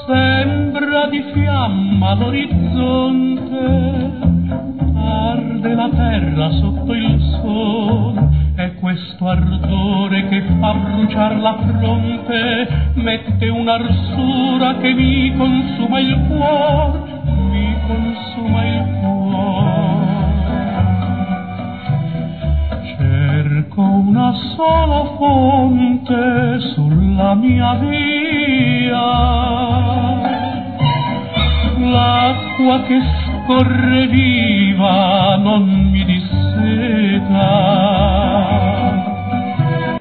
Sembra di fiamma l'orizzonte, arde la terra sotto il sole, e questo ardore che fa bruciar la fronte mette un'arsura che mi consuma il cuore, mi consuma il cuore. Cerco una sola fonte sulla mia via, l'acqua che scorre viva non mi disseta,